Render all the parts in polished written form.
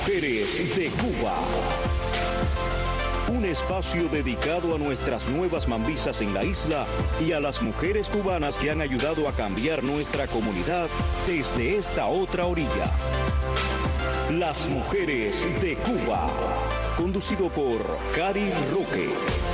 mujeres de Cuba. Un espacio dedicado a nuestras nuevas mambisas en la isla y a las mujeres cubanas que han ayudado a cambiar nuestra comunidad desde esta otra orilla. Las mujeres de Cuba. Conducido por Cari Roque.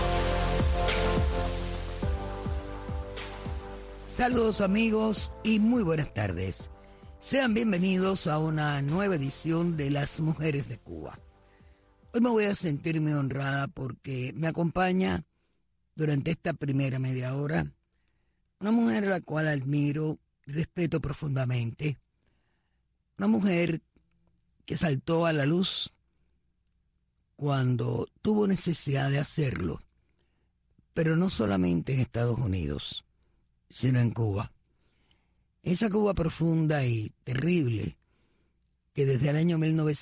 Saludos amigos y muy buenas tardes. Sean bienvenidos a una nueva edición de Las Mujeres de Cuba. Hoy me voy a sentir muy honrada porque me acompaña durante esta primera media hora una mujer a la cual admiro y respeto profundamente. Una mujer que saltó a la luz cuando tuvo necesidad de hacerlo, pero no solamente en Estados Unidos, sino en Cuba. Esa Cuba profunda y terrible que desde el año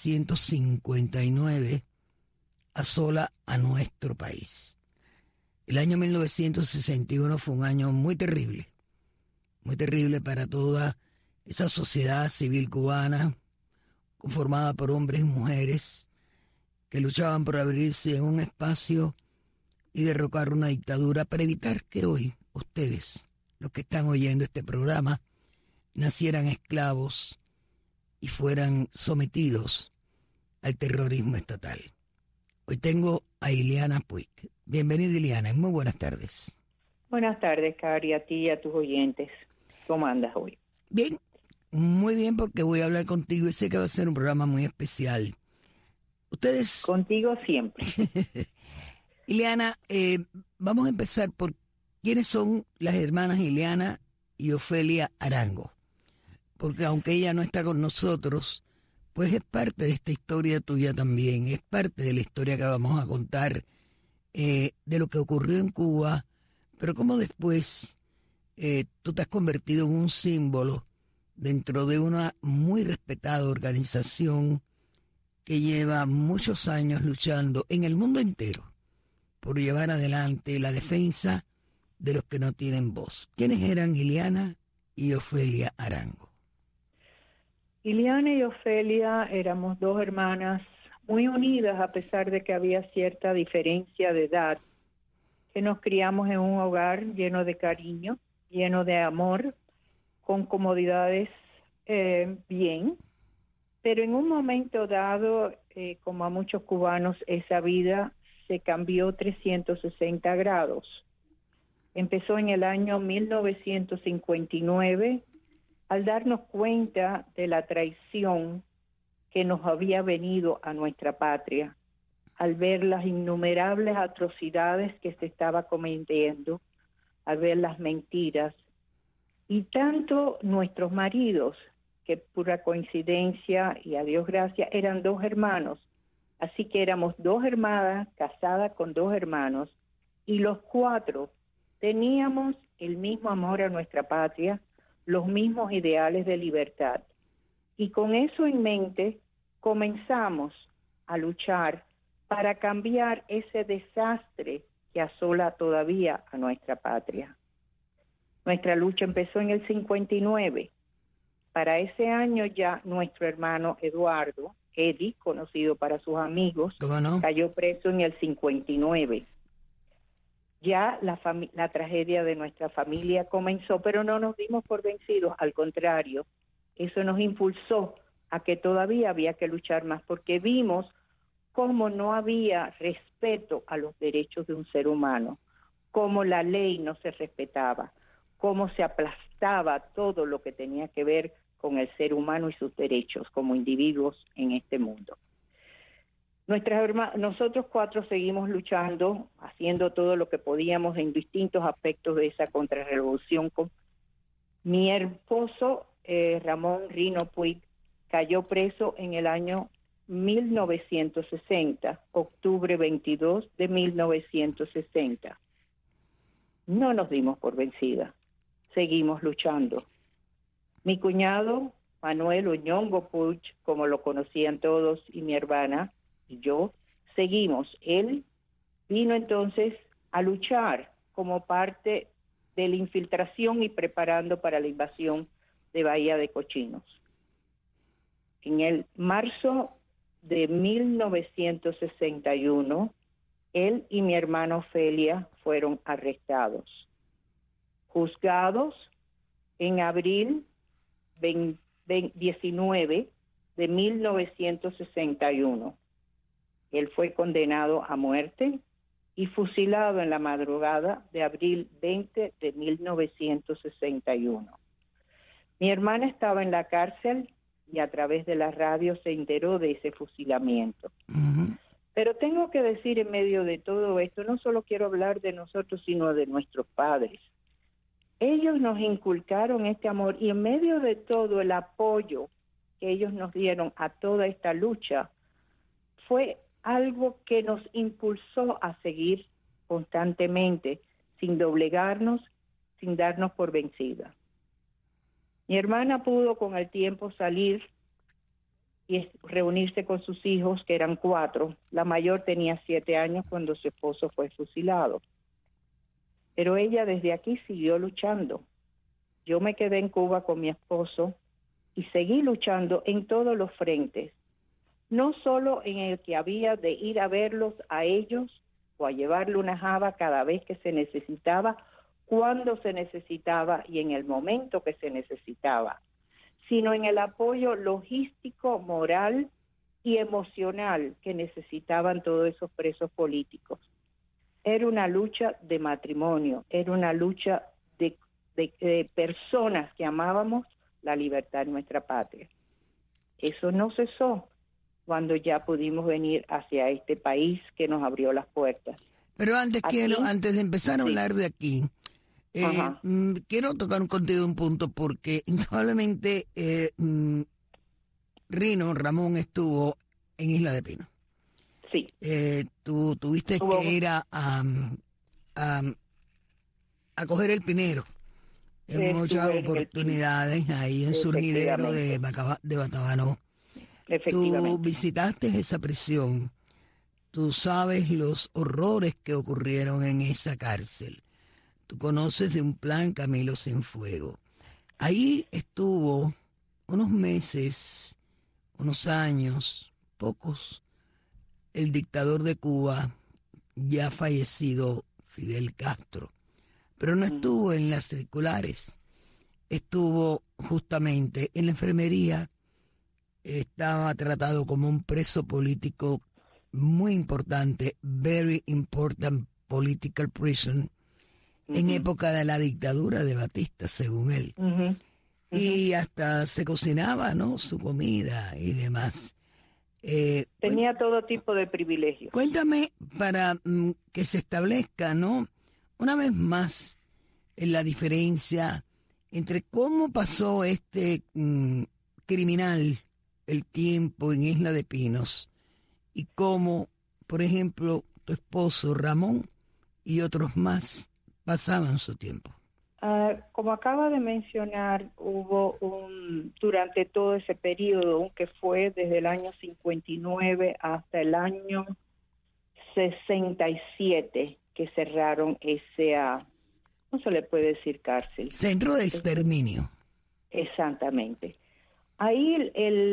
1959 asola a nuestro país. El año 1961 fue un año muy terrible para toda esa sociedad civil cubana, conformada por hombres y mujeres que luchaban por abrirse en un espacio y derrocar una dictadura para evitar que hoy ustedes, los que están oyendo este programa, nacieran esclavos y fueran sometidos al terrorismo estatal. Hoy tengo a Ileana Puig. Bienvenida, Ileana, y muy buenas tardes. Buenas tardes, Cari, a ti y a tus oyentes. ¿Cómo andas hoy? Bien, muy bien, porque voy a hablar contigo y sé que va a ser un programa muy especial. Ustedes... Contigo siempre. Ileana, vamos a empezar por quiénes son las hermanas Ileana y Ofelia Arango. Porque aunque ella no está con nosotros, pues es parte de esta historia tuya también, es parte de la historia que vamos a contar de lo que ocurrió en Cuba, pero cómo después tú te has convertido en un símbolo dentro de una muy respetada organización que lleva muchos años luchando en el mundo entero por llevar adelante la defensa de los que no tienen voz. ¿Quiénes eran Ileana y Ofelia Arango? Ileana y Ofelia éramos dos hermanas muy unidas a pesar de que había cierta diferencia de edad, que nos criamos en un hogar lleno de cariño, lleno de amor, con comodidades bien, pero en un momento dado, como a muchos cubanos, esa vida se cambió 360 grados. Empezó en el año 1959, al darnos cuenta de la traición que nos había venido a nuestra patria, al ver las innumerables atrocidades que se estaba cometiendo, al ver las mentiras, y tanto nuestros maridos, que pura coincidencia y a Dios gracias, eran dos hermanos, así que éramos dos hermanas casadas con dos hermanos, y los cuatro teníamos el mismo amor a nuestra patria, los mismos ideales de libertad. Y con eso en mente, comenzamos a luchar para cambiar ese desastre que asola todavía a nuestra patria. Nuestra lucha empezó en el 59. Para ese año ya nuestro hermano Eduardo, Eddie, conocido para sus amigos, cayó preso en el 59. Ya la tragedia de nuestra familia comenzó, pero no nos dimos por vencidos, al contrario, eso nos impulsó a que todavía había que luchar más, porque vimos cómo no había respeto a los derechos de un ser humano, cómo la ley no se respetaba, cómo se aplastaba todo lo que tenía que ver con el ser humano y sus derechos como individuos en este mundo. Nosotros cuatro seguimos luchando, haciendo todo lo que podíamos en distintos aspectos de esa contrarrevolución. Mi esposo, Ramón Rino Puig, cayó preso en el año 1960, octubre 22 de 1960. No nos dimos por vencida, seguimos luchando. Mi cuñado, Manuel Oñongo Puig, como lo conocían todos, y mi hermana, y yo, seguimos. Él vino entonces a luchar como parte de la infiltración y preparando para la invasión de Bahía de Cochinos. En el marzo de 1961, él y mi hermana Ofelia fueron arrestados, juzgados en abril 19 de 1961. Él fue condenado a muerte y fusilado en la madrugada de abril 20 de 1961. Mi hermana estaba en la cárcel y a través de la radio se enteró de ese fusilamiento. Ujú. Pero tengo que decir en medio de todo esto, no solo quiero hablar de nosotros, sino de nuestros padres. Ellos nos inculcaron este amor y en medio de todo el apoyo que ellos nos dieron a toda esta lucha, fue algo que nos impulsó a seguir constantemente, sin doblegarnos, sin darnos por vencida. Mi hermana pudo con el tiempo salir y reunirse con sus hijos, que eran 4. La mayor tenía 7 años cuando su esposo fue fusilado. Pero ella desde aquí siguió luchando. Yo me quedé en Cuba con mi esposo y seguí luchando en todos los frentes. No solo en el que había de ir a verlos a ellos o a llevarle una java cada vez que se necesitaba, cuando se necesitaba y en el momento que se necesitaba, sino en el apoyo logístico, moral y emocional que necesitaban todos esos presos políticos. Era una lucha de matrimonio, era una lucha de personas que amábamos la libertad de nuestra patria. Eso no cesó cuando ya pudimos venir hacia este país que nos abrió las puertas. Pero antes de empezar a Sí. hablar de aquí, Ajá. quiero tocar contigo un punto porque indudablemente Ramón estuvo en Isla de Pino. Sí, Tú tuviste Hubo- que ir a coger el pinero en Estuve muchas en el oportunidades ahí en Surgidero de Batabanó. Tú efectivamente. visitaste esa prisión. Tú sabes los horrores que ocurrieron en esa cárcel. Tú conoces de un plan Camilo Cienfuegos. Ahí estuvo unos meses, unos años, pocos, el dictador de Cuba, ya fallecido Fidel Castro. Pero no estuvo en las circulares, estuvo justamente en la enfermería. Estaba tratado como un preso político muy importante, very important political prison, en época de la dictadura de Batista, según él. Ujú. Y hasta se cocinaba, ¿no?, su comida y demás. Tenía todo tipo de privilegios. Cuéntame para que se establezca, ¿no?, una vez más, la diferencia entre cómo pasó este criminal el tiempo en Isla de Pinos y cómo, por ejemplo, tu esposo Ramón y otros más pasaban su tiempo. Como acaba de mencionar, hubo durante todo ese periodo, que fue desde el año 59 hasta el año 67, que cerraron no se le puede decir cárcel. Centro de exterminio. Exactamente. Ahí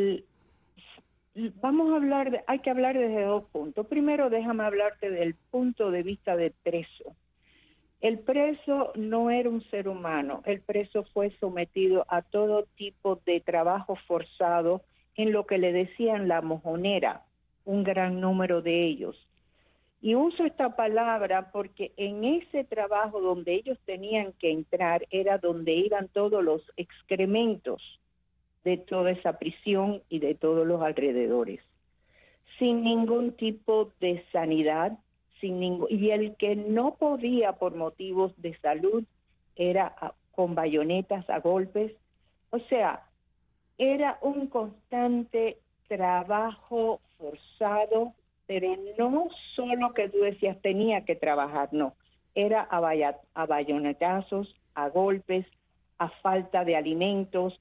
hay que hablar desde 2 puntos. Primero, déjame hablarte del punto de vista del preso. El preso no era un ser humano, el preso fue sometido a todo tipo de trabajo forzado en lo que le decían la mojonera, un gran número de ellos. Y uso esta palabra porque en ese trabajo donde ellos tenían que entrar era donde iban todos los excrementos de toda esa prisión y de todos los alrededores, sin ningún tipo de sanidad, y el que no podía por motivos de salud era con bayonetas a golpes. O sea, era un constante trabajo forzado, pero no solo que tú decías tenía que trabajar, no, era a bayonetazos, a golpes, a falta de alimentos,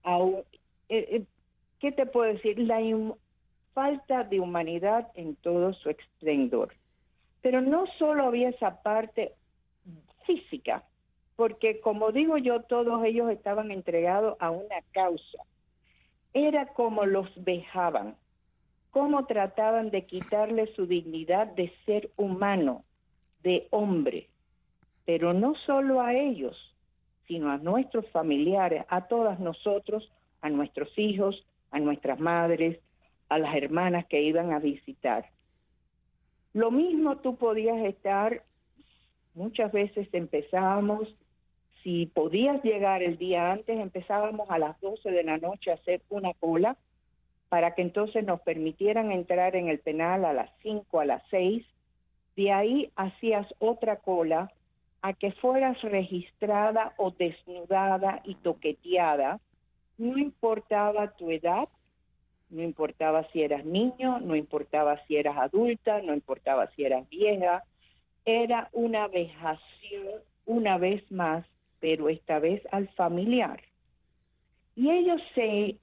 ¿qué te puedo decir? Falta de humanidad en todo su esplendor. Pero no solo había esa parte física, porque como digo yo, todos ellos estaban entregados a una causa. Era como los vejaban. cómo trataban de quitarle su dignidad de ser humano, de hombre, pero no solo a ellos, sino a nuestros familiares, a todas nosotros, a nuestros hijos, a nuestras madres, a las hermanas que iban a visitar. Lo mismo tú podías estar, muchas veces empezábamos, si podías llegar el día antes, empezábamos a las 12 de la noche a hacer una cola para que entonces nos permitieran entrar en el penal a las 5, a las 6. De ahí hacías otra cola a que fueras registrada o desnudada y toqueteada. No importaba tu edad, no importaba si eras niño, no importaba si eras adulta, no importaba si eras vieja. Era una vejación una vez más, pero esta vez al familiar. Y ellos se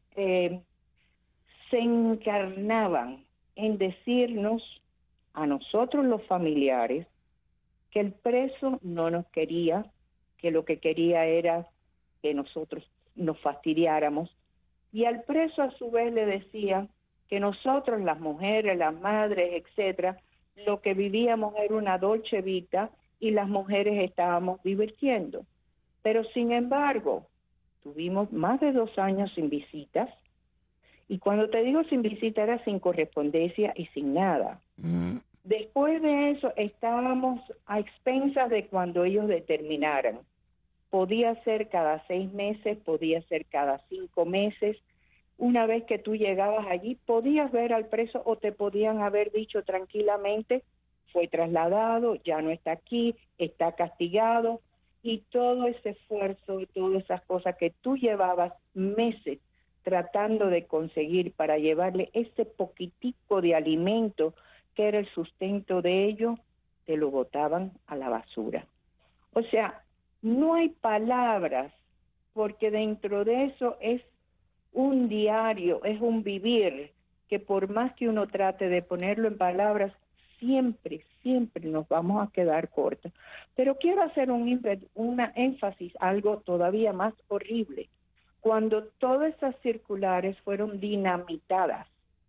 encarnaban en decirnos a nosotros los familiares que el preso no nos quería, que lo que quería era que nosotros nos fastidiáramos, y al preso a su vez le decía que nosotros, las mujeres, las madres, etcétera, lo que vivíamos era una dolce vita y las mujeres estábamos divirtiendo. Pero sin embargo, tuvimos más de 2 años sin visitas, y cuando te digo sin visita era sin correspondencia y sin nada. Después de eso estábamos a expensas de cuando ellos determinaran. Podía ser cada 6 meses, podía ser cada 5 meses. Una vez que tú llegabas allí, podías ver al preso o te podían haber dicho tranquilamente, fue trasladado, ya no está aquí, está castigado. Y todo ese esfuerzo y todas esas cosas que tú llevabas meses tratando de conseguir para llevarle ese poquitico de alimento que era el sustento de ellos, te lo botaban a la basura. O sea, no hay palabras, porque dentro de eso es un diario, es un vivir, que por más que uno trate de ponerlo en palabras, siempre nos vamos a quedar cortos. Pero quiero hacer una énfasis, algo todavía más horrible. Cuando todas esas circulares fueron dinamitadas,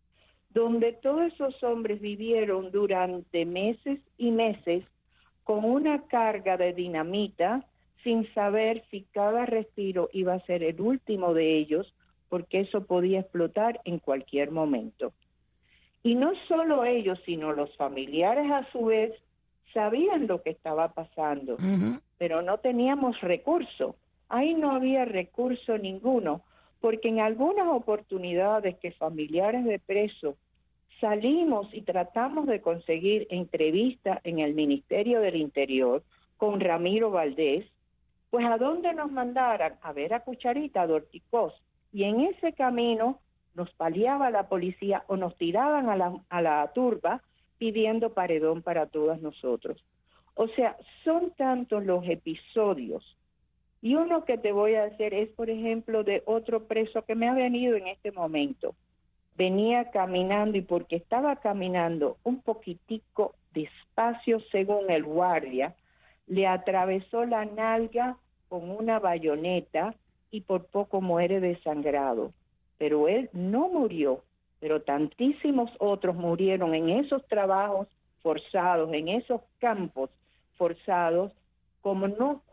donde todos esos hombres vivieron durante meses y meses con una carga de dinamita, sin saber si cada respiro iba a ser el último de ellos, porque eso podía explotar en cualquier momento. Y no solo ellos, sino los familiares a su vez sabían lo que estaba pasando, pero no teníamos recurso. Ahí no había recurso ninguno, porque en algunas oportunidades que familiares de presos salimos y tratamos de conseguir entrevista en el Ministerio del Interior con Ramiro Valdés, pues ¿a dónde nos mandaran? A ver a Cucharita, a Dorticós, y en ese camino nos paliaba la policía o nos tiraban a la turba pidiendo paredón para todas nosotros. O sea, son tantos los episodios. Y uno que te voy a decir es, por ejemplo, de otro preso que me ha venido en este momento. Venía caminando y porque estaba caminando un poquitico despacio según el guardia, le atravesó la nalga con una bayoneta y por poco muere desangrado. Pero él no murió, pero tantísimos otros murieron en esos trabajos forzados, en esos campos forzados, como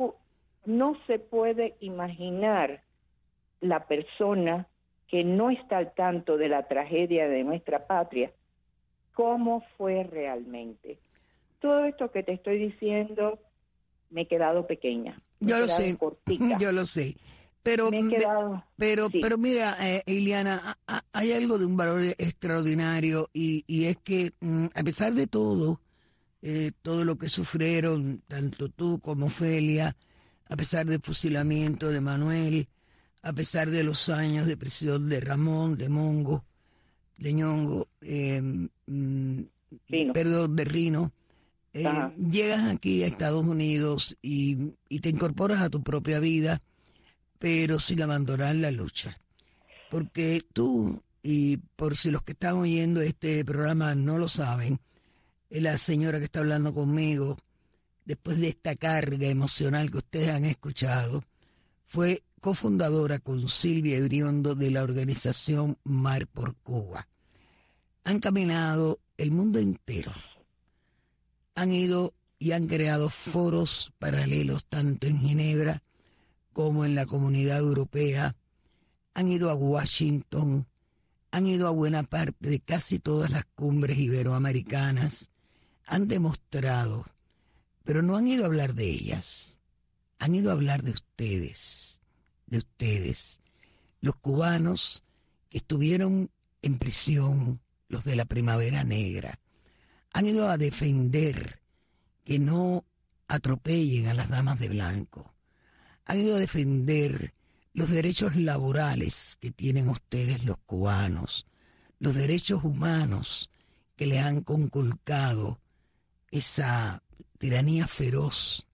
no se puede imaginar la persona que no está al tanto de la tragedia de nuestra patria, cómo fue realmente. Todo esto que te estoy diciendo, me he quedado pequeña. Yo lo sé, cortica. Yo lo sé. Pero, sí. pero mira, Iliana, hay algo de un valor extraordinario y es que a pesar de todo lo que sufrieron, tanto tú como Ofelia, a pesar del fusilamiento de Manuel, a pesar de los años de prisión de Ramón, de Mongo, de Ñongo, de Rino, llegas aquí a Estados Unidos y te incorporas a tu propia vida, pero sin abandonar la lucha. Porque tú, y por si los que están oyendo este programa no lo saben, la señora que está hablando conmigo, después de esta carga emocional que ustedes han escuchado, fue cofundadora con Silvia Iriondo de la organización Mar por Cuba. han caminado el mundo entero. Han ido y han creado foros paralelos tanto en Ginebra como en la Comunidad Europea. Han ido a Washington, han ido a buena parte de casi todas las cumbres iberoamericanas. Han demostrado, pero no han ido a hablar de ellas. Han ido a hablar de ustedes, los cubanos que estuvieron en prisión, los de la Primavera Negra. Han ido a defender que no atropellen a las damas de blanco. Han ido a defender los derechos laborales que tienen ustedes los cubanos, los derechos humanos que le han conculcado esa tiranía feroz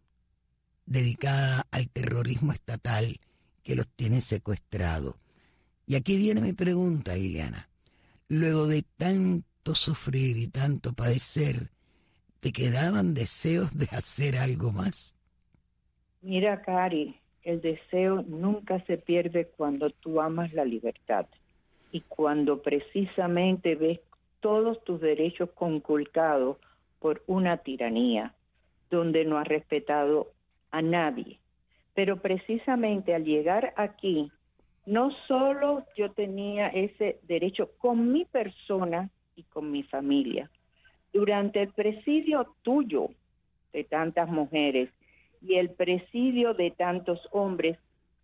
dedicada al terrorismo estatal que los tiene secuestrados. Y aquí viene mi pregunta, Ileana. Luego de tanto sufrir y tanto padecer, ¿te quedaban deseos de hacer algo más? Mira, Cari, el deseo nunca se pierde cuando tú amas la libertad y cuando precisamente ves todos tus derechos conculcados por una tiranía donde no has respetado a nadie. Pero precisamente al llegar aquí, no solo yo tenía ese derecho con mi persona y con mi familia. Durante el presidio tuyo de tantas mujeres y el presidio de tantos hombres,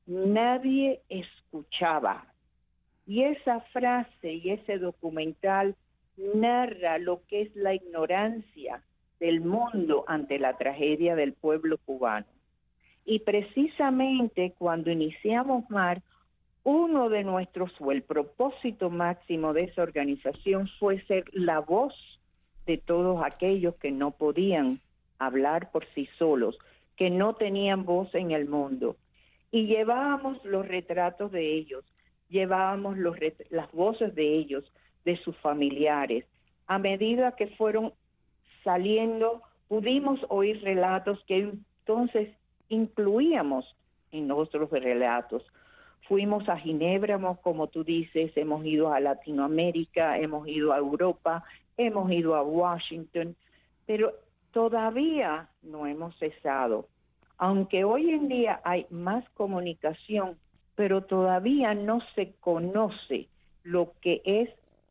nadie escuchaba. Y esa frase y ese documental narra lo que es la ignorancia del mundo ante la tragedia del pueblo cubano. Y precisamente cuando iniciamos MAR, uno de nuestros, o el propósito máximo de esa organización fue ser la voz de todos aquellos que no podían hablar por sí solos, que no tenían voz en el mundo. Y llevábamos los retratos de ellos, llevábamos las voces de ellos, de sus familiares. A medida que fueron saliendo, pudimos oír relatos que entonces incluíamos en nuestros relatos. Fuimos a Ginebra, como tú dices, hemos ido a Latinoamérica, hemos ido a Europa, hemos ido a Washington, pero todavía no hemos cesado. Aunque hoy en día hay más comunicación, pero todavía no se conoce lo que es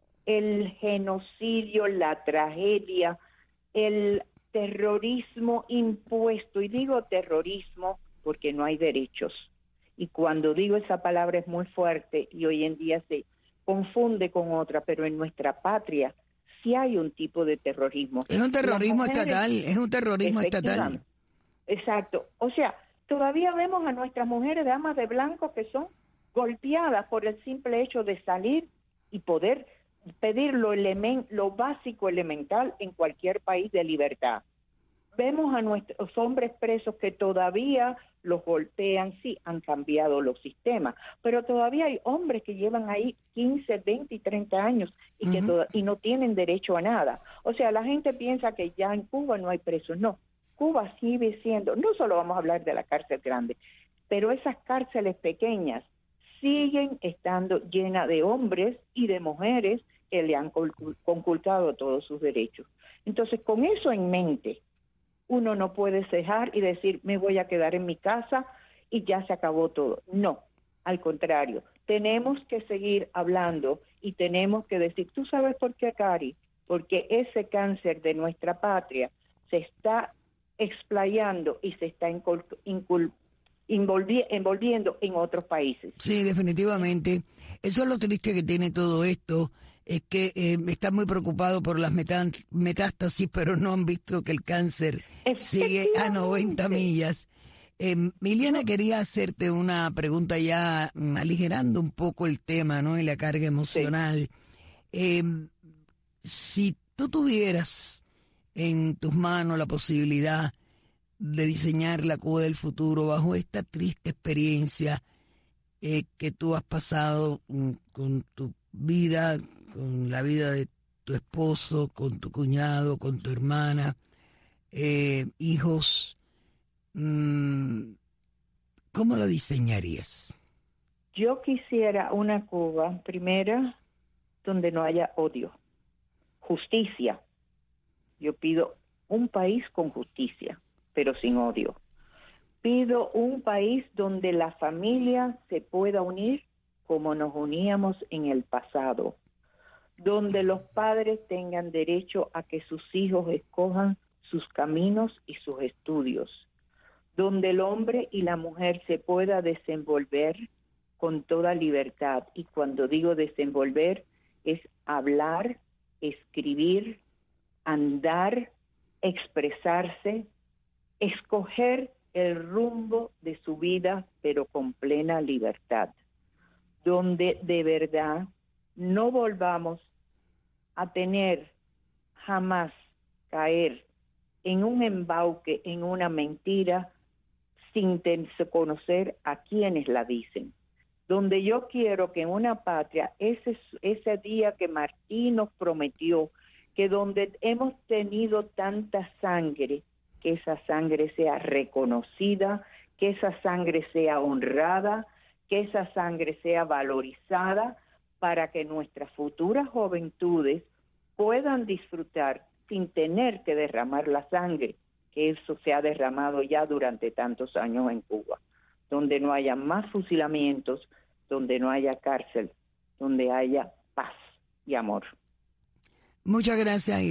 el genocidio, la tragedia, el terrorismo impuesto. Y digo terrorismo porque no hay derechos. Y cuando digo esa palabra es muy fuerte y hoy en día se confunde con otra, pero en nuestra patria sí hay un tipo de terrorismo. Es un terrorismo estatal, es un terrorismo estatal. Exacto. O sea, todavía vemos a nuestras mujeres damas de blanco que son golpeadas por el simple hecho de salir y poder pedir lo básico elemental en cualquier país de libertad. Vemos a nuestros hombres presos que todavía los golpean, sí, han cambiado los sistemas, pero todavía hay hombres que llevan ahí 15, 20 y 30 años y, y no tienen derecho a nada. O sea, la gente piensa que ya en Cuba no hay presos. No, Cuba sigue siendo, no solo vamos a hablar de la cárcel grande, pero esas cárceles pequeñas siguen estando llenas de hombres y de mujeres que le han conculcado todos sus derechos. Entonces, con eso en mente, uno no puede cejar y decir, me voy a quedar en mi casa y ya se acabó todo. No, al contrario, tenemos que seguir hablando y tenemos que decir, ¿tú sabes por qué, Cari? Porque ese cáncer de nuestra patria se está explayando y se está envolviendo en otros países. Sí, definitivamente. Eso es lo triste que tiene todo esto, es que están muy preocupados por las metástasis, pero no han visto que el cáncer sigue a 90 millas. Ileana, quería hacerte una pregunta ya aligerando un poco el tema, ¿no? Y la carga emocional. Sí. Si tú tuvieras en tus manos la posibilidad de diseñar la Cuba del futuro bajo esta triste experiencia que tú has pasado con tu vida, con la vida de tu esposo, con tu cuñado, con tu hermana, hijos, ¿cómo la diseñarías? Yo quisiera una Cuba, primera, donde no haya odio. justicia. Yo pido un país con justicia, pero sin odio. Pido un país donde la familia se pueda unir como nos uníamos en el pasado, donde los padres tengan derecho a que sus hijos escojan sus caminos y sus estudios, donde el hombre y la mujer se pueda desenvolver con toda libertad. Y cuando digo desenvolver, es hablar, escribir, andar, expresarse, escoger el rumbo de su vida, pero con plena libertad, donde de verdad no volvamos a tener jamás caer en un embauque, en una mentira, sin conocer a quienes la dicen. Donde yo quiero que en una patria, ese día que Martí nos prometió, que donde hemos tenido tanta sangre, que esa sangre sea reconocida, que esa sangre sea honrada, que esa sangre sea valorizada, para que nuestras futuras juventudes puedan disfrutar sin tener que derramar la sangre, que eso se ha derramado ya durante tantos años en Cuba, donde no haya más fusilamientos, donde no haya cárcel, donde haya paz y amor. Muchas gracias,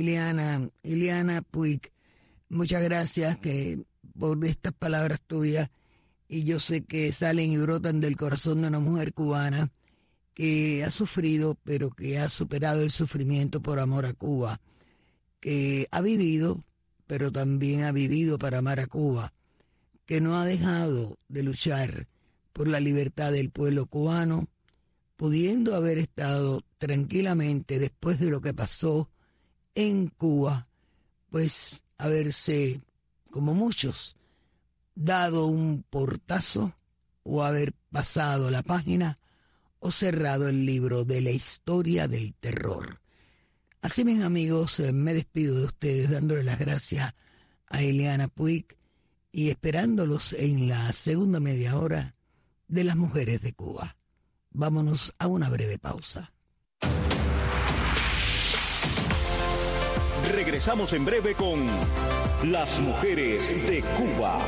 Ileana Puig. Muchas gracias por estas palabras tuyas, y yo sé que salen y brotan del corazón de una mujer cubana que ha sufrido, pero que ha superado el sufrimiento por amor a Cuba, que ha vivido, pero también ha vivido para amar a Cuba, que no ha dejado de luchar por la libertad del pueblo cubano, pudiendo haber estado tranquilamente después de lo que pasó en Cuba, pues haberse, como muchos, dado un portazo o haber pasado la página o cerrado el libro de la historia del terror. Así, mis amigos, me despido de ustedes dándoles las gracias a Ileana Puig y esperándolos en la segunda media hora de Las Mujeres de Cuba. Vámonos a una breve pausa. Regresamos en breve con Las Mujeres de Cuba.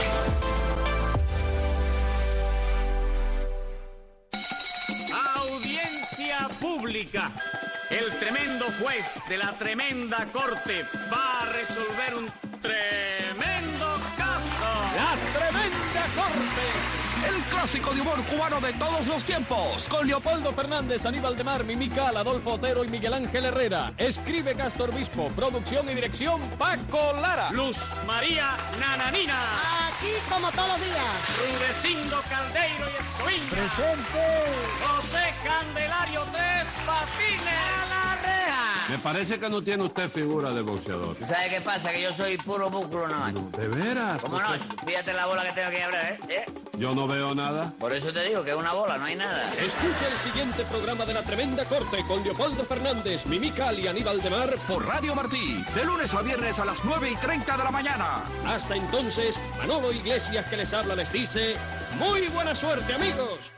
Audiencia pública. El tremendo juez de la tremenda corte va a resolver un tremendo caso. La tremenda corte. El clásico de humor cubano de todos los tiempos. Con Leopoldo Fernández, Aníbal de Mar, Mimical, Adolfo Otero y Miguel Ángel Herrera. Escribe Castor Bispo. Producción y dirección Paco Lara. Luz María Nananina. Aquí como todos los días. Rudecindo Caldeiro y Escoviña. Presente. José Candelario Tres Patines. A la reja. Me parece que no tiene usted figura de boxeador. ¿Sabe qué pasa? Que yo soy puro músculo nada más. ¿De veras? ¿Cómo no? Fíjate la bola que tengo aquí ahora, ¿eh? Yo no veo nada. Por eso te digo que es una bola, no hay nada. Escucha el siguiente programa de La Tremenda Corte con Leopoldo Fernández, Mimical y Aníbal de Mar por Radio Martí, de lunes a viernes a las 9:30 de la mañana. Hasta entonces, Manolo Iglesias, que les habla, les dice: ¡muy buena suerte, amigos!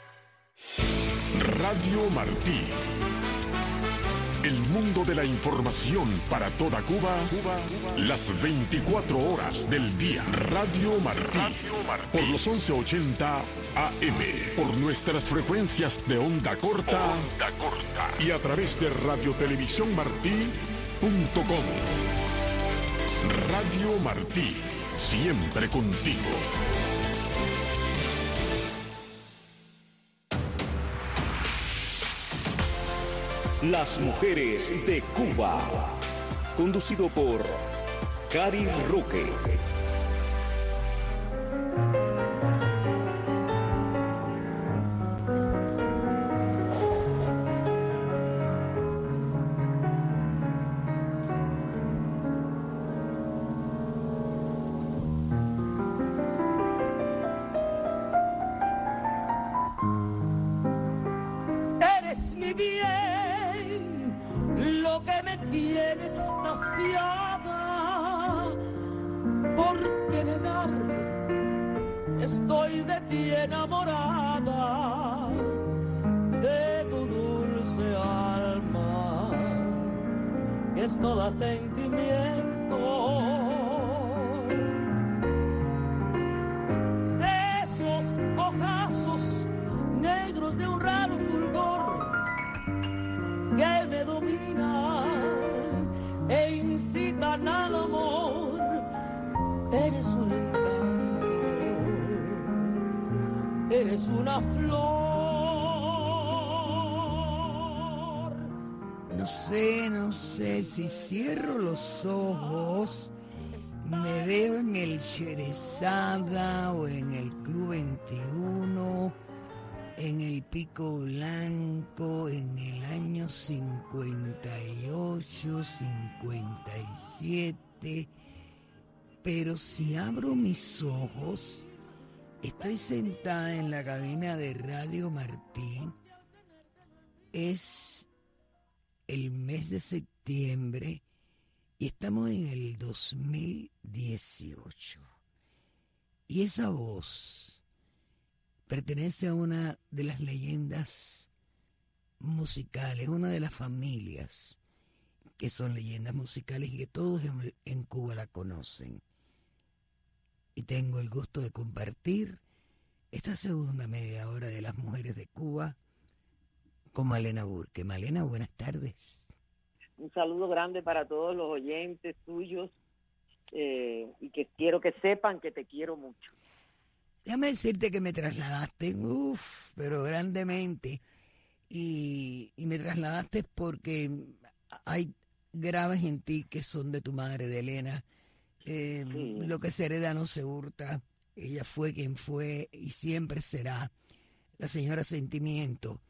Radio Martí. El mundo de la información para toda Cuba, las 24 horas del día. Radio Martí, por los 1180 AM, por nuestras frecuencias de onda corta, y a través de radiotelevisiónmartí.com. Radio Martí, siempre contigo. Las Mujeres de Cuba. Conducido por Cari Roque. Eres mi bien, lo que me tiene extasiada. ¿Por qué negar? Estoy de ti enamorada, de tu dulce alma. que es toda sentimiento. De esos ojazos negros de un raro fulgor que me dominan e incitan al amor. Eres un encanto, eres una flor. No sé si cierro los ojos, me veo en el Sherezada o en el Club 21, en el Pico Blanco, en el año 58, 57. Pero si abro mis ojos, estoy sentada en la cabina de Radio Martí. Es el mes de septiembre y estamos en el 2018. Y esa voz pertenece a una de las leyendas musicales, una de las familias que son leyendas musicales y que todos en Cuba la conocen. Y tengo el gusto de compartir esta segunda media hora de las mujeres de Cuba con Malena Burke. Malena, buenas tardes. Un saludo grande para todos los oyentes tuyos y que quiero que sepan que te quiero mucho. Déjame decirte que me trasladaste, pero grandemente, y me trasladaste porque hay graves en ti que son de tu madre, de Elena. Sí. Lo que se hereda no se hurta. Ella fue quien fue y siempre será la señora Sentimiento.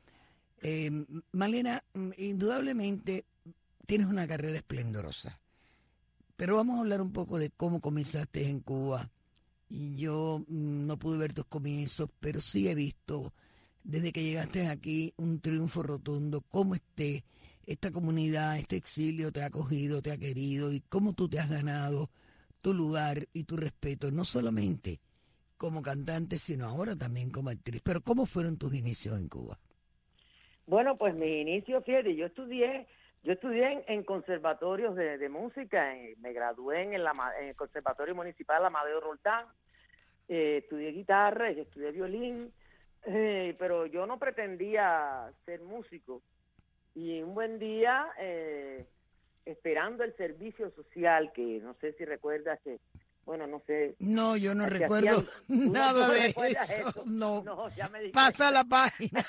Malena, indudablemente tienes una carrera esplendorosa, pero vamos a hablar un poco de cómo comenzaste en Cuba. Y yo no pude ver tus comienzos, pero sí he visto desde que llegaste aquí un triunfo rotundo, cómo esta comunidad, este exilio te ha acogido, te ha querido y cómo tú te has ganado tu lugar y tu respeto, no solamente como cantante, sino ahora también como actriz. Pero ¿cómo fueron tus inicios en Cuba? Bueno, pues mis inicios, fíjate, yo estudié en conservatorios de música, me gradué en el Conservatorio Municipal Amadeo Roldán, estudié guitarra, estudié violín, pero yo no pretendía ser músico. Y un buen día, esperando el servicio social, que no sé si recuerdas que, bueno, no sé. No, yo no recuerdo nada de eso. No, ya me di pasa la página.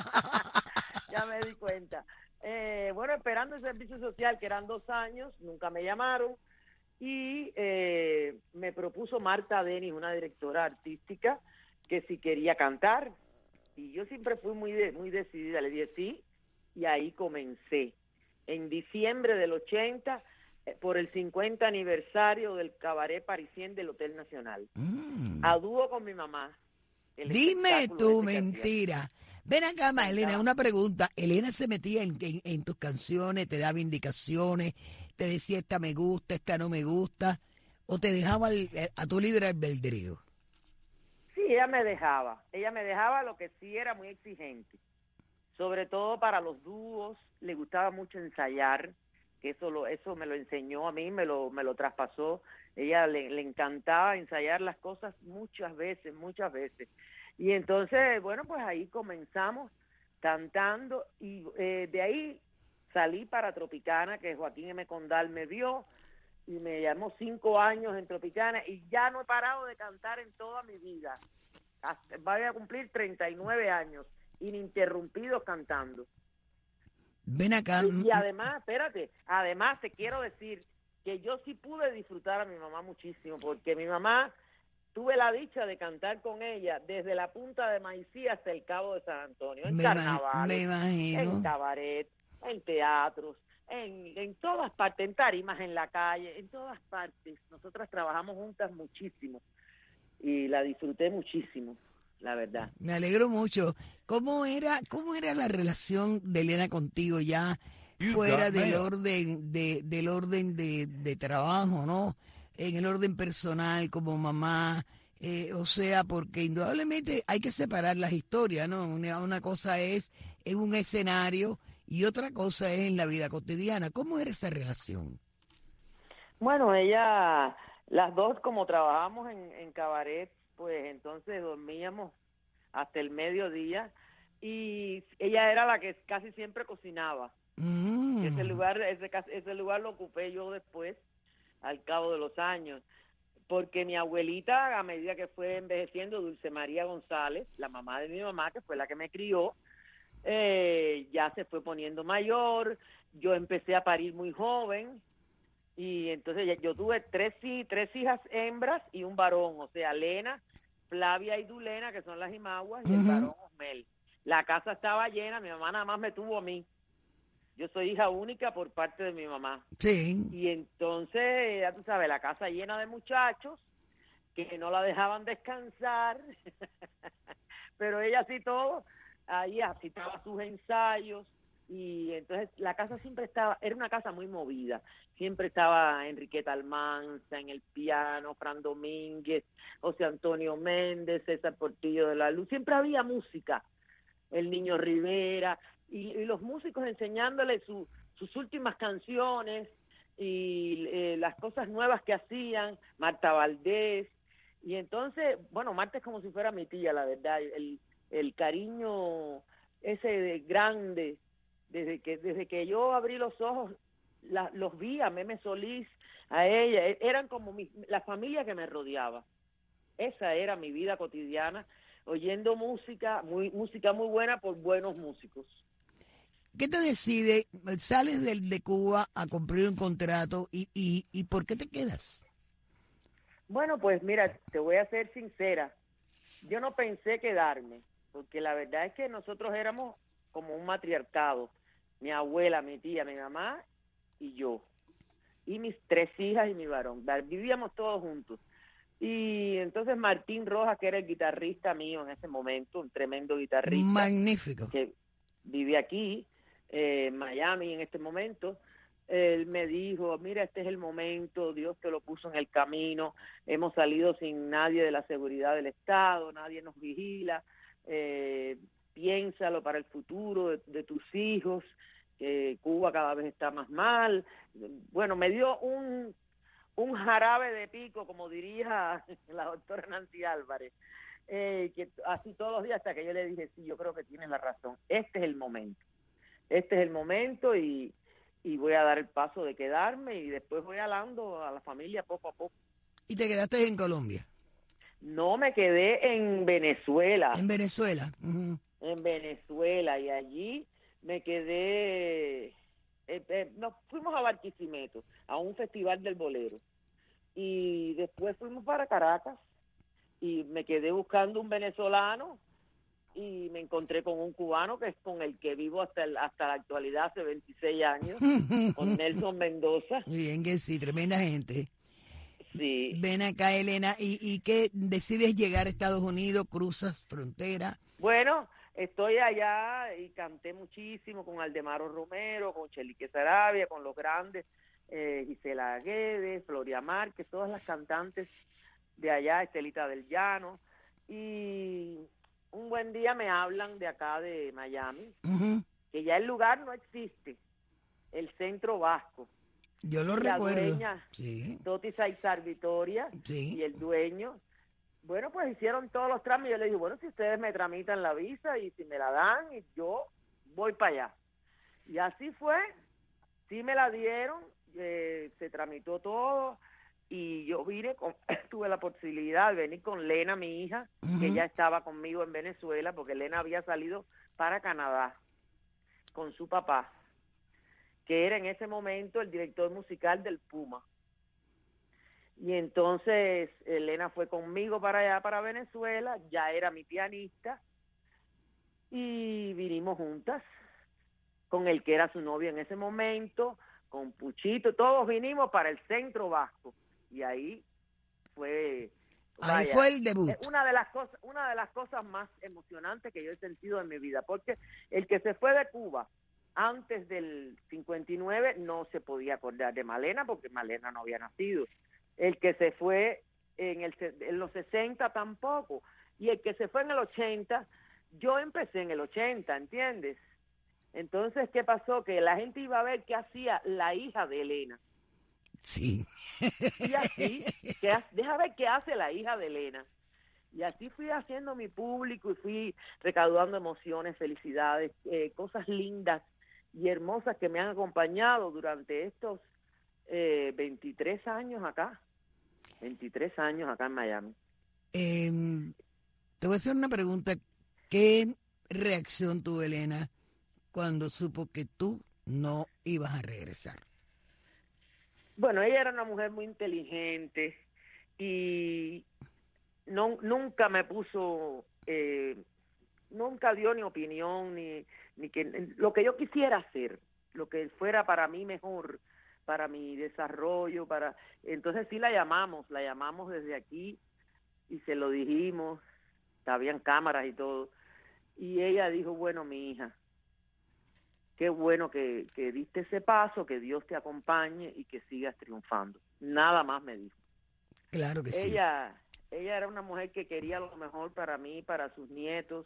Ya me di cuenta. Bueno, esperando el servicio social, que eran 2 años, nunca me llamaron, y me propuso Marta Denis, una directora artística, que si quería cantar, y yo siempre fui muy decidida, le dije sí, y ahí comencé. En diciembre del 80, por el 50 aniversario del Cabaret Parisien del Hotel Nacional, a dúo con mi mamá. Dime tu mentira. Ven acá, Elena, una pregunta. ¿Elena se metía en tus canciones, te daba indicaciones, te decía esta me gusta, esta no me gusta, o te dejaba a tu libre albedrío? Sí, ella me dejaba, lo que sí era muy exigente, sobre todo para los dúos. Le gustaba mucho ensayar, que eso me lo enseñó a mí, me lo traspasó. Ella le encantaba ensayar las cosas muchas veces. Y entonces, bueno, pues ahí comenzamos cantando y de ahí salí para Tropicana, que Joaquín M. Condal me vio y me llamó 5 años en Tropicana y ya no he parado de cantar en toda mi vida. Voy a cumplir 39 años ininterrumpidos cantando. Ven acá. Y además, espérate, te quiero decir que yo sí pude disfrutar a mi mamá muchísimo, porque mi mamá, tuve la dicha de cantar con ella desde la Punta de Maicí hasta el Cabo de San Antonio, en carnavales, en cabaret, en teatros, en todas partes, en tarimas, en la calle, en todas partes. Nosotras trabajamos juntas muchísimo y la disfruté muchísimo, la verdad. Me alegro mucho. ¿Cómo era la relación de Elena contigo ya fuera del orden de trabajo, ¿no? En el orden personal, como mamá, o sea, porque indudablemente hay que separar las historias, ¿no? Una cosa es en un escenario y otra cosa es en la vida cotidiana. ¿Cómo era esa relación? Bueno, ella, las dos como trabajamos en cabaret, pues entonces dormíamos hasta el mediodía y ella era la que casi siempre cocinaba. Ese lugar lo ocupé yo después, al cabo de los años, porque mi abuelita, a medida que fue envejeciendo, Dulce María González, la mamá de mi mamá, que fue la que me crió, ya se fue poniendo mayor. Yo empecé a parir muy joven y entonces yo tuve tres hijas hembras y un varón, o sea, Lena, Flavia y Dulena, que son las imaguas, y el varón Osmel. La casa estaba llena, mi mamá nada más me tuvo a mí. Yo soy hija única por parte de mi mamá. Sí. Y entonces, ya tú sabes, la casa llena de muchachos que no la dejaban descansar, pero ella sí todo, ahí asistaba sus ensayos, y entonces la casa siempre estaba, era una casa muy movida, siempre estaba Enriqueta Almanza en el piano, Fran Domínguez, José Antonio Méndez, César Portillo de la Luz, siempre había música, el Niño Rivera, y los músicos enseñándole sus últimas canciones y las cosas nuevas que hacían, Marta Valdés, y entonces, bueno, Marta es como si fuera mi tía, la verdad, el cariño ese grande, desde que yo abrí los ojos, los vi a Meme Solís, a ella, eran como la familia que me rodeaba. Esa era mi vida cotidiana, oyendo música muy buena por buenos músicos. ¿Qué te decide? Sales de Cuba a cumplir un contrato y ¿por qué te quedas? Bueno, pues mira, te voy a ser sincera. Yo no pensé quedarme, porque la verdad es que nosotros éramos como un matriarcado. Mi abuela, mi tía, mi mamá y yo. Y mis 3 hijas y mi varón. Vivíamos todos juntos. Y entonces Martín Rojas, que era el guitarrista mío en ese momento, un tremendo guitarrista. Magnífico. Que vive aquí, en Miami en este momento, él me dijo, mira, este es el momento, Dios te lo puso en el camino, hemos salido sin nadie de la seguridad del Estado, nadie nos vigila, piénsalo para el futuro de tus hijos, que Cuba cada vez está más mal. Bueno, me dio un jarabe de pico, como diría la doctora Nancy Álvarez, que así todos los días, hasta que yo le dije, sí, yo creo que tienes la razón, este es el momento y voy a dar el paso de quedarme y después voy hablando a la familia poco a poco. ¿Y te quedaste en Colombia? No, me quedé en Venezuela. ¿En Venezuela? En Venezuela, y allí me quedé, nos fuimos a Barquisimeto, a un festival del bolero, y después fuimos para Caracas, y me quedé buscando un venezolano, y me encontré con un cubano que es con el que vivo hasta la actualidad, hace 26 años, con Nelson Mendoza. Bien que sí, tremenda gente. Sí. Ven acá, Elena, ¿y qué decides llegar a Estados Unidos, cruzas frontera? Bueno, estoy allá y canté muchísimo con Aldemaro Romero, con Chelique Sarabia, con los grandes, Gisela Guedes, Floria Márquez, todas las cantantes de allá, Estelita del Llano, y un buen día me hablan de acá de Miami, que ya el lugar no existe, el Centro Vasco. Yo lo recuerdo. La dueña, sí. Toti Saizar Vitoria, sí. Y el dueño, bueno, pues hicieron todos los trámites. Yo le dije, bueno, si ustedes me tramitan la visa y si me la dan, yo voy para allá. Y así fue, sí me la dieron, se tramitó todo, y yo vine, tuve la posibilidad de venir con Lena, mi hija, que ya estaba conmigo en Venezuela, porque Lena había salido para Canadá con su papá, que era en ese momento el director musical del Puma. Y entonces Elena fue conmigo para allá, para Venezuela, ya era mi pianista, y vinimos juntas, con el que era su novio en ese momento, con Puchito, todos vinimos para el Centro Vasco, y ahí fue... Ahí fue el debut. Una de las cosas más emocionantes que yo he sentido en mi vida, porque el que se fue de Cuba antes del 59 no se podía acordar de Malena, porque Malena no había nacido. El que se fue en los 60 tampoco. Y el que se fue en el 80, yo empecé en el 80, ¿entiendes? Entonces, ¿qué pasó? Que la gente iba a ver qué hacía la hija de Elena. Sí. Y así, deja ver qué hace la hija de Elena. Y así fui haciendo mi público y fui recaudando emociones, felicidades, cosas lindas y hermosas que me han acompañado durante estos 23 años acá. 23 años acá en Miami. Te voy a hacer una pregunta. ¿Qué reacción tuvo Elena cuando supo que tú no ibas a regresar? Bueno, ella era una mujer muy inteligente y nunca me puso, nunca dio ni opinión, ni que lo que yo quisiera hacer, lo que fuera para mí mejor, para mi desarrollo, entonces sí la llamamos desde aquí y se lo dijimos, habían cámaras y todo, y ella dijo, bueno, mi hija, qué bueno que diste ese paso, que Dios te acompañe y que sigas triunfando. Nada más me dijo. Claro que sí. Ella era una mujer que quería lo mejor para mí, para sus nietos,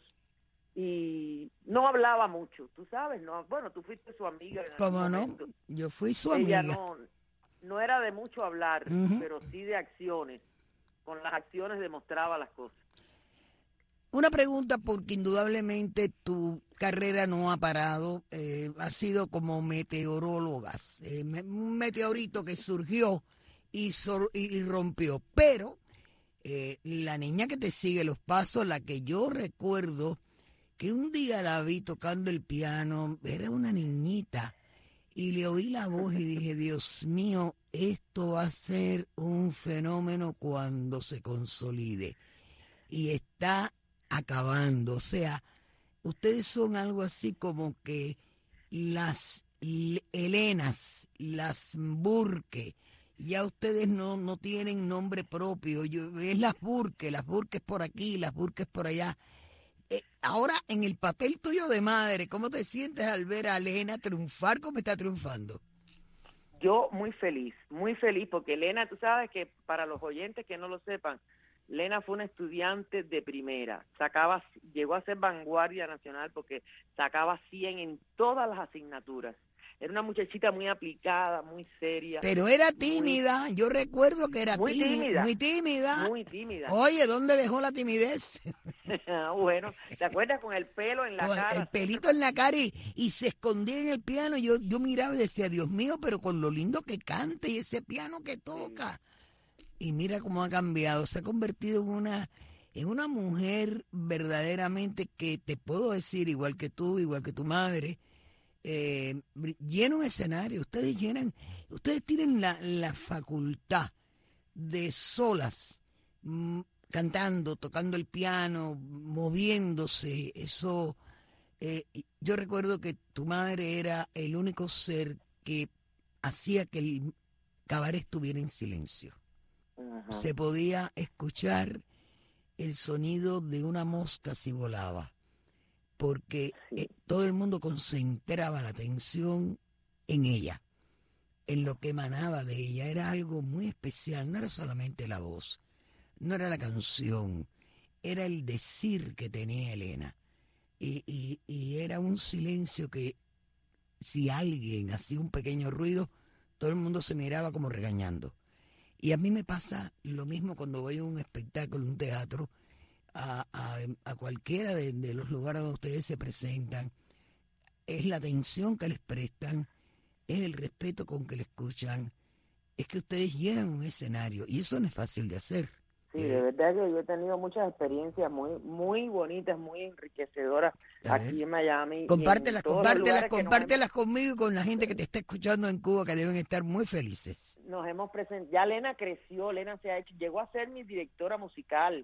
y no hablaba mucho, tú sabes, no, bueno, tú fuiste su amiga. ¿Cómo no? Yo fui su amiga. Ella no era de mucho hablar, pero sí de acciones. Con las acciones demostraba las cosas. Una pregunta, porque indudablemente tu carrera no ha parado, ha sido como meteorólogas, un meteorito que surgió y rompió, pero la niña que te sigue los pasos, la que yo recuerdo que un día la vi tocando el piano, era una niñita, y le oí la voz y dije, Dios mío, esto va a ser un fenómeno cuando se consolide. Y está acabando, o sea, ustedes son algo así como que las Elenas, las Burke, ya ustedes no tienen nombre propio, es las Burke por aquí, las Burke por allá. Ahora, en el papel tuyo de madre, ¿cómo te sientes al ver a Elena triunfar como está triunfando? Yo muy feliz, porque Elena, tú sabes que para los oyentes que no lo sepan, Elena fue una estudiante de primera, llegó a ser vanguardia nacional porque sacaba 100 en todas las asignaturas. Era una muchachita muy aplicada, muy seria. Pero era tímida, yo recuerdo que era tímida. Muy tímida. Oye, ¿dónde dejó la timidez? Bueno, ¿te acuerdas con el pelo en la cara? El pelito en la cara y se escondía en el piano. Yo miraba y decía, Dios mío, pero con lo lindo que canta y ese piano que toca. Y mira cómo ha cambiado, se ha convertido en una mujer verdaderamente que te puedo decir, igual que tú, igual que tu madre, llena un escenario. Ustedes tienen la facultad de solas, cantando, tocando el piano, moviéndose. Eso, yo recuerdo que tu madre era el único ser que hacía que el cabaret estuviera en silencio. Ajá. Se podía escuchar el sonido de una mosca si volaba, porque todo el mundo concentraba la atención en ella, en lo que emanaba de ella. Era algo muy especial, no era solamente la voz, no era la canción, era el decir que tenía Elena. Y era un silencio que si alguien hacía un pequeño ruido, todo el mundo se miraba como regañando. Y a mí me pasa lo mismo cuando voy a un espectáculo, un teatro, a cualquiera de los lugares donde ustedes se presentan. Es la atención que les prestan, es el respeto con que le escuchan, es que ustedes llenan un escenario y eso no es fácil de hacer. Sí, de verdad que yo he tenido muchas experiencias muy muy bonitas, muy enriquecedoras aquí en Miami. Compártelas conmigo y con la gente que te está escuchando en Cuba, que deben estar muy felices. Nos hemos presentado, ya Elena creció, Elena llegó a ser mi directora musical.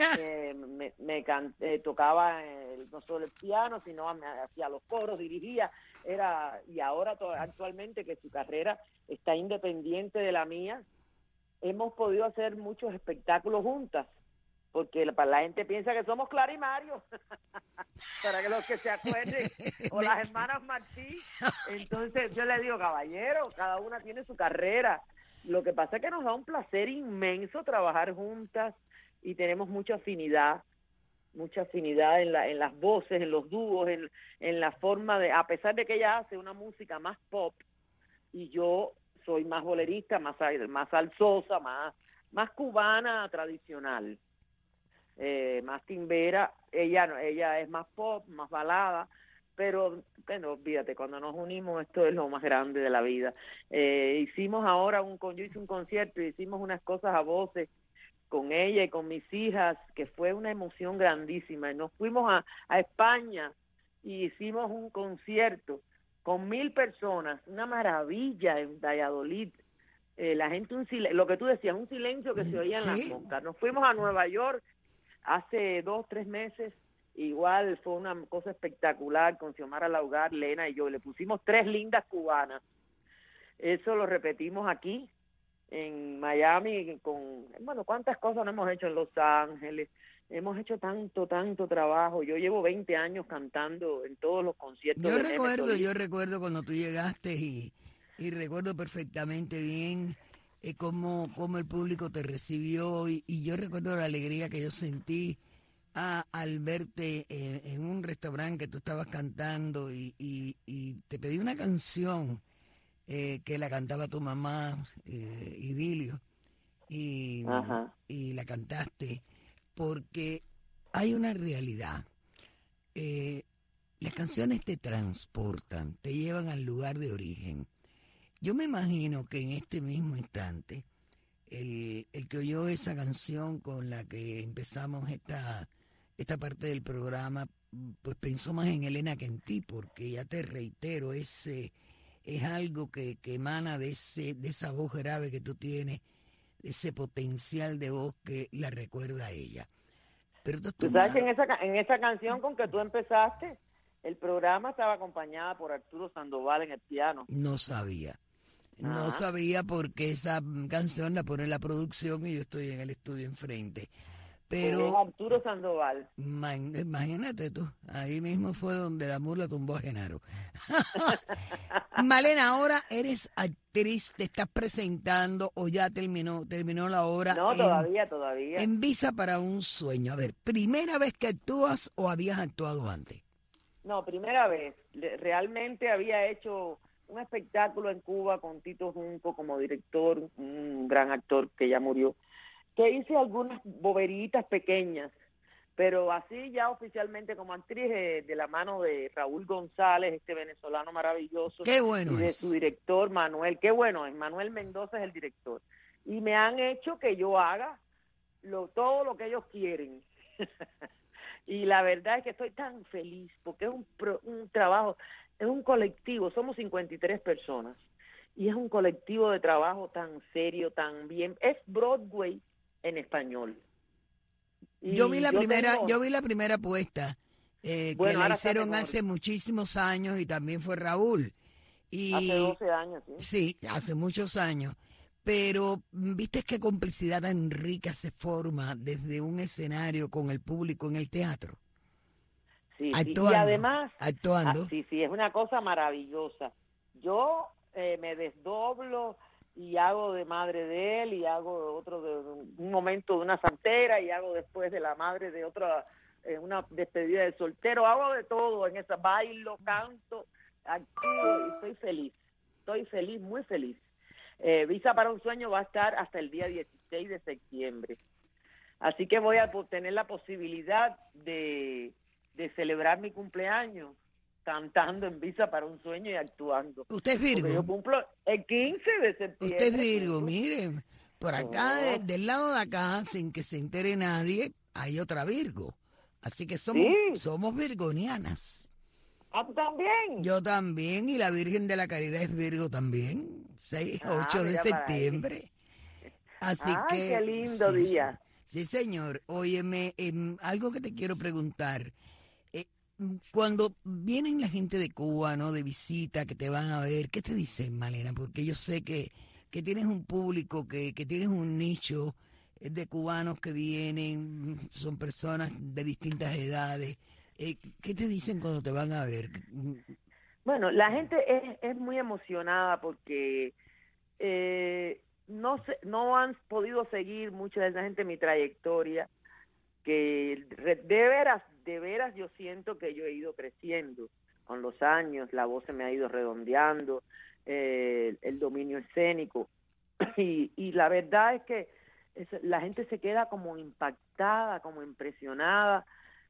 Tocaba no solo el piano, sino hacía los coros, dirigía, y ahora actualmente que su carrera está independiente de la mía, hemos podido hacer muchos espectáculos juntas, porque la gente piensa que somos Clara y Mario, para que los que se acuerden, o las hermanas Martí. Entonces yo le digo, caballero, cada una tiene su carrera. Lo que pasa es que nos da un placer inmenso trabajar juntas y tenemos mucha afinidad. mucha afinidad en las voces, en los dúos, en la forma de, a pesar de que ella hace una música más pop y yo soy más bolerista, más salsosa, más cubana tradicional, más timbera. Ella es más pop, más balada, pero bueno, olvídate, cuando nos unimos esto es lo más grande de la vida. Hicimos ahora yo hice un concierto y hicimos unas cosas a voces con ella y con mis hijas, que fue una emoción grandísima. Y nos fuimos a España y hicimos un concierto con 1,000 personas, una maravilla en Valladolid. La gente, lo que tú decías, un silencio que se oía en las moscas. Nos fuimos a Nueva York hace 2-3 meses, igual fue una cosa espectacular con Xiomara Laugar, Lena y yo. Le pusimos 3 lindas cubanas. Eso lo repetimos aquí en Miami, cuántas cosas no hemos hecho en Los Ángeles. Hemos hecho tanto trabajo. Yo llevo 20 años cantando en todos los conciertos. Yo recuerdo cuando tú llegaste y recuerdo perfectamente bien cómo el público te recibió y yo recuerdo la alegría que yo sentí al verte en un restaurante que tú estabas cantando y te pedí una canción que la cantaba tu mamá, Idilio, y la cantaste, porque hay una realidad. Las canciones te transportan, te llevan al lugar de origen. Yo me imagino que en este mismo instante, el que oyó esa canción con la que empezamos esta parte del programa, pues pensó más en Elena que en ti, porque ya te reitero, es algo que emana de esa voz grave que tú tienes, ese potencial de voz que la recuerda a ella. Pero tú sabes que en esa canción con que tú empezaste, el programa estaba acompañada por Arturo Sandoval en el piano. No sabía porque esa canción la pone en la producción y yo estoy en el estudio enfrente. Pero Arturo Sandoval. Imagínate tú, ahí mismo fue donde la mula tumbó a Genaro. Malena, ahora eres actriz, te estás presentando o ya terminó la obra. No, todavía. En Visa para un sueño. A ver, ¿primera vez que actúas o habías actuado antes? No, primera vez. Realmente había hecho un espectáculo en Cuba con Tito Junco como director, un gran actor que ya murió, que hice algunas boberitas pequeñas, pero así ya oficialmente como actriz de la mano de Raúl González, este venezolano maravilloso. Qué bueno y de es. su director Manuel, qué bueno es, Manuel Mendoza es el director. Y me han hecho que yo haga todo lo que ellos quieren. Y la verdad es que estoy tan feliz, porque es un trabajo, es un colectivo, somos 53 personas, y es un colectivo de trabajo tan serio, tan bien, es Broadway en español. Yo vi la primera puesta que la hicieron hace muchísimos años y también fue Raúl. Hace 12 años, ¿sí? Sí, hace muchos años. Pero viste qué complicidad tan rica se forma desde un escenario con el público en el teatro. Sí, actuando, y además, actuando. Sí, es una cosa maravillosa. Yo me desdoblo y hago de madre de él y hago otro de un momento de una santera y hago después de la madre de otra, una despedida de soltero, hago de todo en esa, bailo, canto, actúo y estoy feliz, muy feliz. Visa para un sueño va a estar hasta el día 16 de septiembre, así que voy a tener la posibilidad de celebrar mi cumpleaños cantando en Visa para un sueño y actuando. ¿Usted es Virgo? Porque yo cumplo el 15 de septiembre. Usted es Virgo, miren, por acá, del lado de acá, sin que se entere nadie, hay otra Virgo. Así que somos virgonianas. ¿Ah, tú también? Yo también, y la Virgen de la Caridad es Virgo también, 8 de septiembre. Así que... qué lindo día. Sí, señor. Óyeme, algo que te quiero preguntar. Cuando vienen la gente de Cuba, ¿no?, de visita, que te van a ver, ¿qué te dicen, Malena? Porque yo sé que tienes un público, que tienes un nicho de cubanos que vienen, son personas de distintas edades. ¿Qué te dicen cuando te van a ver? Bueno, la gente es muy emocionada porque no han podido seguir mucha de esa gente mi trayectoria, de veras yo siento que yo he ido creciendo con los años, la voz se me ha ido redondeando, el dominio escénico, y la verdad es que la gente se queda como impactada, como impresionada,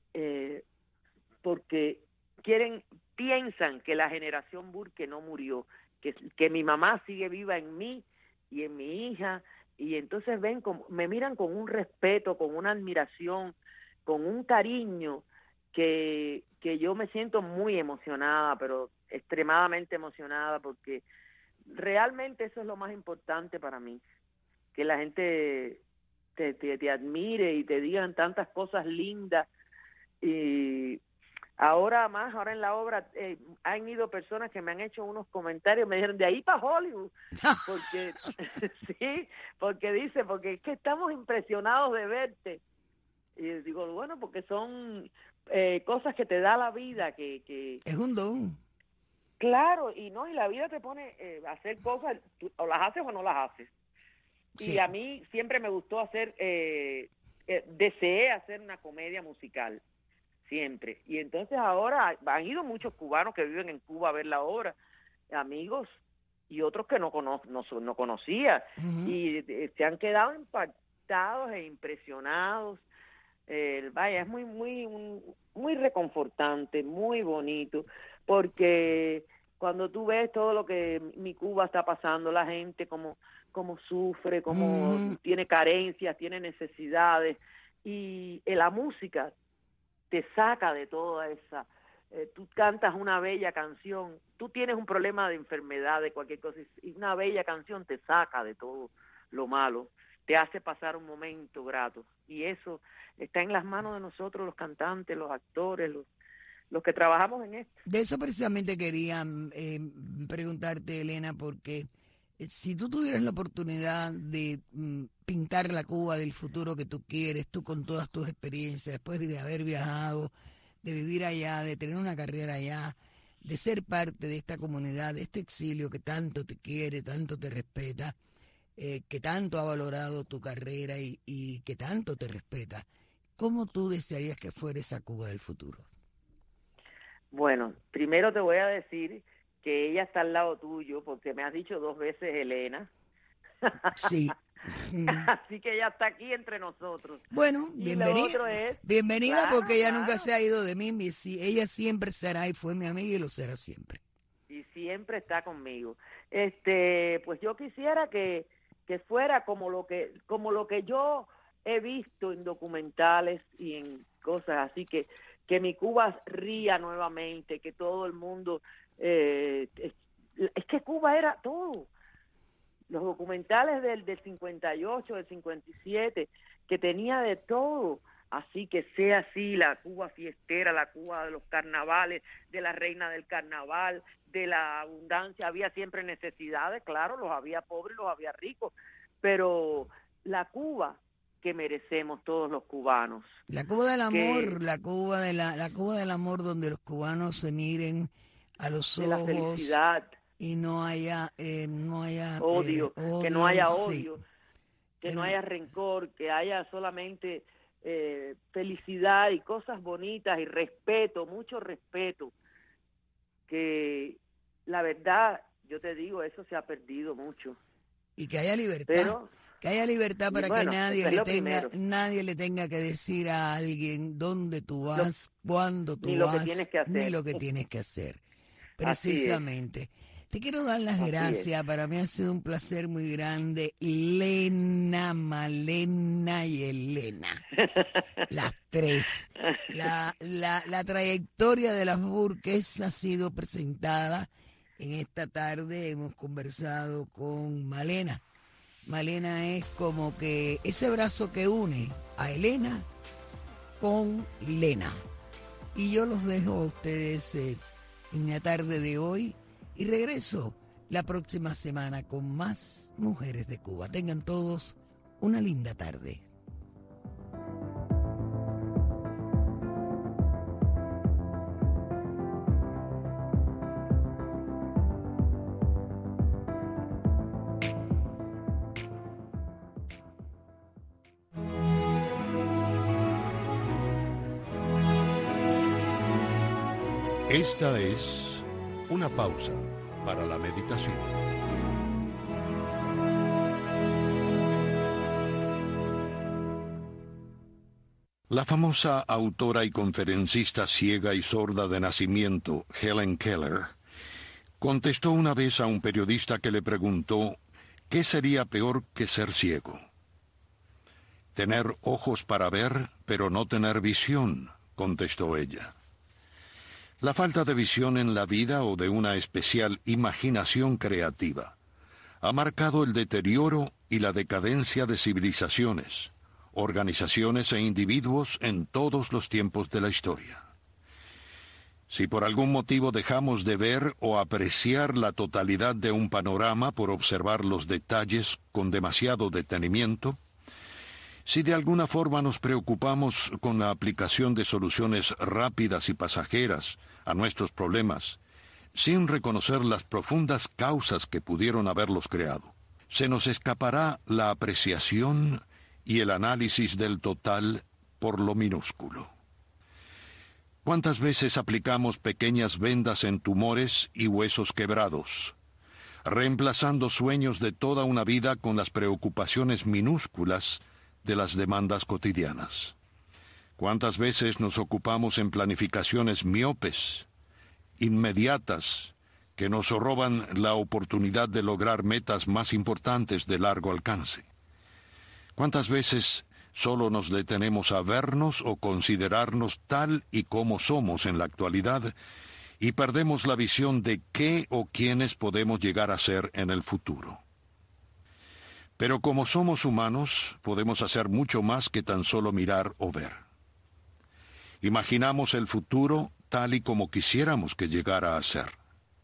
porque piensan que la generación Burke no murió, que mi mamá sigue viva en mí y en mi hija, y entonces me miran con un respeto, con una admiración, con un cariño que yo me siento muy emocionada, pero extremadamente emocionada, porque realmente eso es lo más importante para mí, que la gente te admire y te digan tantas cosas lindas. Y ahora en la obra han ido personas que me han hecho unos comentarios, me dijeron, de ahí para Hollywood, porque sí, porque es que estamos impresionados de verte. Y digo, bueno, porque son cosas que te da la vida, que es un don. Claro, y la vida te pone a hacer cosas, o las haces o no las haces. Sí. Y a mí siempre me gustó deseé hacer una comedia musical, siempre. Y entonces ahora han ido muchos cubanos que viven en Cuba a ver la obra, amigos, y otros que no conocía, y se han quedado impactados e impresionados. Vaya, es muy reconfortante, muy bonito, porque cuando tú ves todo lo que mi Cuba está pasando, la gente como sufre, como tiene carencias, tiene necesidades, y la música te saca de toda esa. Tú cantas una bella canción, tú tienes un problema de enfermedad, de cualquier cosa, y una bella canción te saca de todo lo malo, te hace pasar un momento grato, y eso está en las manos de nosotros, los cantantes, los actores, los que trabajamos en esto. De eso precisamente quería preguntarte, Elena, porque si tú tuvieras la oportunidad de pintar la Cuba del futuro que tú quieres, tú con todas tus experiencias, después de haber viajado, de vivir allá, de tener una carrera allá, de ser parte de esta comunidad, de este exilio que tanto te quiere, tanto te respeta, que tanto ha valorado tu carrera y que tanto te respeta, ¿cómo tú desearías que fuera esa Cuba del futuro? Bueno, primero te voy a decir que ella está al lado tuyo, porque me has dicho 2 veces Elena. Sí. Así que ella está aquí entre nosotros. Bueno, bienvenida. Bienvenida, claro, porque ella nunca se ha ido de mí. Ella siempre será y fue mi amiga y lo será siempre. Y siempre está conmigo. Pues yo quisiera que fuera como lo que yo he visto en documentales y en cosas así, que mi Cuba ría nuevamente, que todo el mundo... es que Cuba era todo. Los documentales del 58, del 57, que tenía de todo. Así que sea así, la Cuba fiestera, la Cuba de los carnavales, de la reina del carnaval, de la abundancia. Había siempre necesidades, claro, los había pobres, los había ricos, pero la Cuba que merecemos todos los cubanos. La Cuba del amor, la Cuba del amor, donde los cubanos se miren a los ojos, la felicidad, y no haya odio, que no haya odio, sí, que no haya rencor, que haya solamente felicidad y cosas bonitas y respeto, mucho respeto, que la verdad, yo te digo, eso se ha perdido mucho. Y que haya libertad. Que haya libertad para que nadie le tenga que decir a alguien dónde tú vas, cuándo tú vas, ni lo que tienes que hacer. Precisamente. Te quiero dar las gracias. Para mí ha sido un placer muy grande. Lena, Malena y Elena. Las 3. La trayectoria de las Burkes ha sido presentada en esta tarde. Hemos conversado con Malena. Malena es como que ese brazo que une a Elena con Lena. Y yo los dejo a ustedes en la tarde de hoy y regreso la próxima semana con más Mujeres de Cuba. Tengan todos una linda tarde. Esta es una pausa para la meditación. La famosa autora y conferencista ciega y sorda de nacimiento, Helen Keller, contestó una vez a un periodista que le preguntó ¿qué sería peor que ser ciego? Tener ojos para ver, pero no tener visión, contestó ella. La falta de visión en la vida o de una especial imaginación creativa ha marcado el deterioro y la decadencia de civilizaciones, organizaciones e individuos en todos los tiempos de la historia. Si por algún motivo dejamos de ver o apreciar la totalidad de un panorama por observar los detalles con demasiado detenimiento, si de alguna forma nos preocupamos con la aplicación de soluciones rápidas y pasajeras a nuestros problemas, sin reconocer las profundas causas que pudieron haberlos creado, se nos escapará la apreciación y el análisis del total por lo minúsculo. ¿Cuántas veces aplicamos pequeñas vendas en tumores y huesos quebrados, reemplazando sueños de toda una vida con las preocupaciones minúsculas de las demandas cotidianas? ¿Cuántas veces nos ocupamos en planificaciones miopes, inmediatas, que nos roban la oportunidad de lograr metas más importantes de largo alcance? ¿Cuántas veces solo nos detenemos a vernos o considerarnos tal y como somos en la actualidad y perdemos la visión de qué o quiénes podemos llegar a ser en el futuro? Pero como somos humanos, podemos hacer mucho más que tan solo mirar o ver. Imaginamos el futuro tal y como quisiéramos que llegara a ser.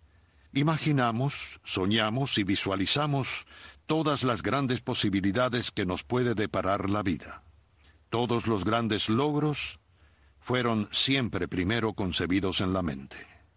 Imaginamos, soñamos y visualizamos todas las grandes posibilidades que nos puede deparar la vida. Todos los grandes logros fueron siempre primero concebidos en la mente.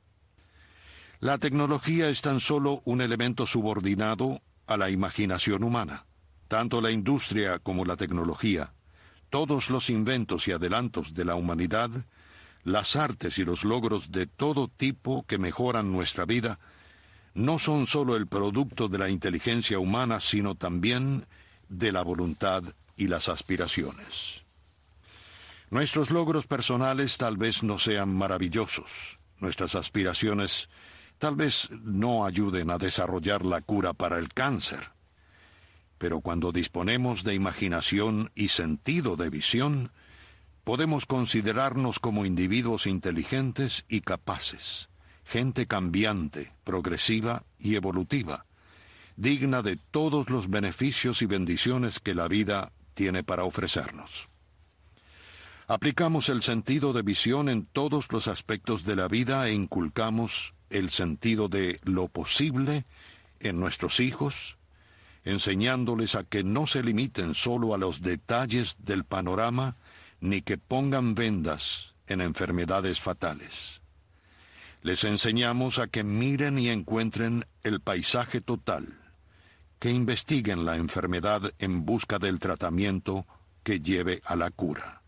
La tecnología es tan solo un elemento subordinado a la imaginación humana. Tanto la industria como la tecnología, todos los inventos y adelantos de la humanidad, las artes y los logros de todo tipo que mejoran nuestra vida, no son solo el producto de la inteligencia humana, sino también de la voluntad y las aspiraciones. Nuestros logros personales tal vez no sean maravillosos. Nuestras aspiraciones tal vez no ayuden a desarrollar la cura para el cáncer. Pero cuando disponemos de imaginación y sentido de visión, podemos considerarnos como individuos inteligentes y capaces, gente cambiante, progresiva y evolutiva, digna de todos los beneficios y bendiciones que la vida tiene para ofrecernos. Aplicamos el sentido de visión en todos los aspectos de la vida e inculcamos el sentido de lo posible en nuestros hijos, enseñándoles a que no se limiten solo a los detalles del panorama, ni que pongan vendas en enfermedades fatales. Les enseñamos a que miren y encuentren el paisaje total, que investiguen la enfermedad en busca del tratamiento que lleve a la cura.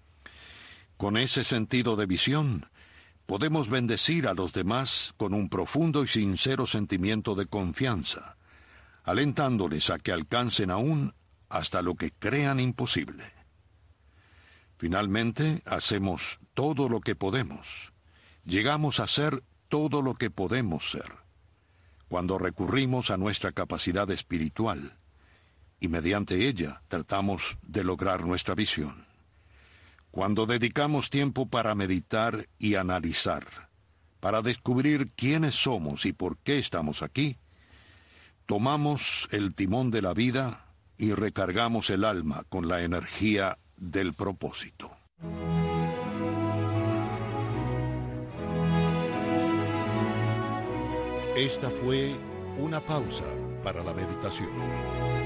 Con ese sentido de visión, podemos bendecir a los demás con un profundo y sincero sentimiento de confianza, alentándoles a que alcancen aún hasta lo que crean imposible. Finalmente, hacemos todo lo que podemos. Llegamos a ser todo lo que podemos ser, cuando recurrimos a nuestra capacidad espiritual, y mediante ella tratamos de lograr nuestra visión. Cuando dedicamos tiempo para meditar y analizar, para descubrir quiénes somos y por qué estamos aquí, tomamos el timón de la vida y recargamos el alma con la energía del propósito. Esta fue una pausa para la meditación.